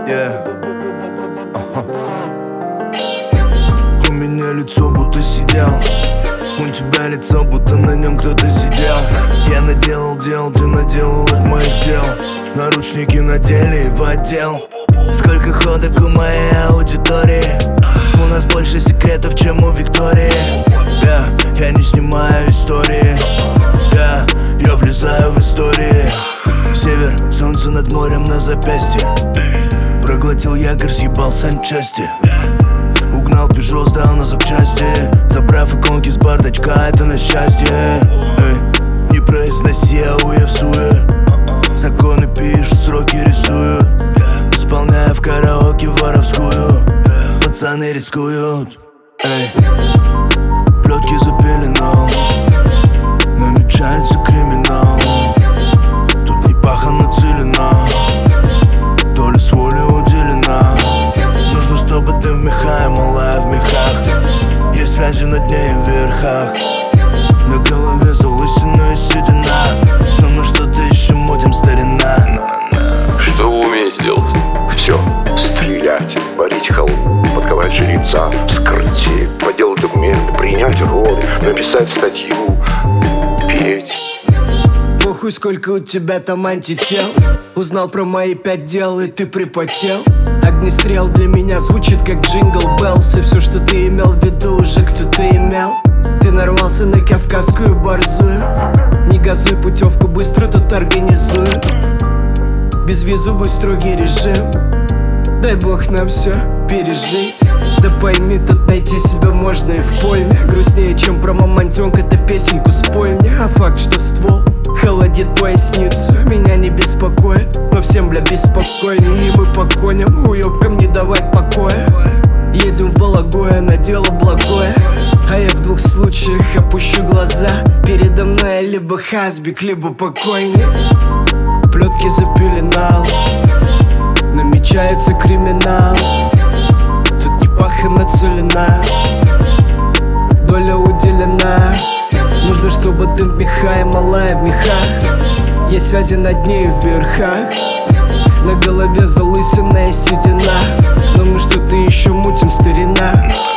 У меня лицо будто сидел, у тебя лицо будто на нем кто-то сидел. Я наделал дел, ты наделал от моих дел. Наручники надели и в отдел. Сколько ходок у моей аудитории. У нас больше секретов, чем у Виктории. Я не снимаю истории. Я влезаю в истории. Север, солнце над морем на запястье. Проглотил якорь, съебал санчасти. Угнал Пежо, сдал на запчасти. Забрав иконки с бардачка, это на счастье. Не произноси, я в суе. Законы пишут, сроки рисуют. Исполняя в караоке воровскую. Пацаны рискуют. Плетки запеленал. Намечается криминал. Тут не паха нацелена. Доля с воли уделена. Нужно, чтобы ты в мехах, малая в мехах. Есть связи над ней в верхах. На голове залысина и седина. Но мы что-то еще мутим, старина. Что вы умеете делать? Все. Стрелять, варить халву, подковать жреца, вскрытие, поделать документы, принять роды, написать статью, петь. Похуй, сколько у тебя там антител. Узнал про мои 5 дел, и ты припотел. Огнестрел для меня звучит как джингл беллс. И все, что ты имел в виду, уже кто-то имел. Ты нарвался на кавказскую борзую. Не газуй, путевку быстро тут организую. Безвизовый строгий режим. Дай бог нам все пережить. Да пойми, тут найти себя можно и в пойме. Грустнее, чем про мамонтенка, это песенку спой мне. А факт, что ствол холодит поясницу, меня не беспокоит. Но всем, бля, беспокойнее. И мы по коням, уёбкам не давать покоя. Едем в Балагое на дело благое. А я в 2 случаях опущу глаза. Передо мной либо хасбик, либо покойник. Плетки запеленал. Намечается криминал. Тут не паха нацелена. Доля уделена. Нужно, чтобы ты в меха и малая в мехах. Есть связи над ней в верхах. На голове залысина и седина. Но мы что-то еще мутим, старина.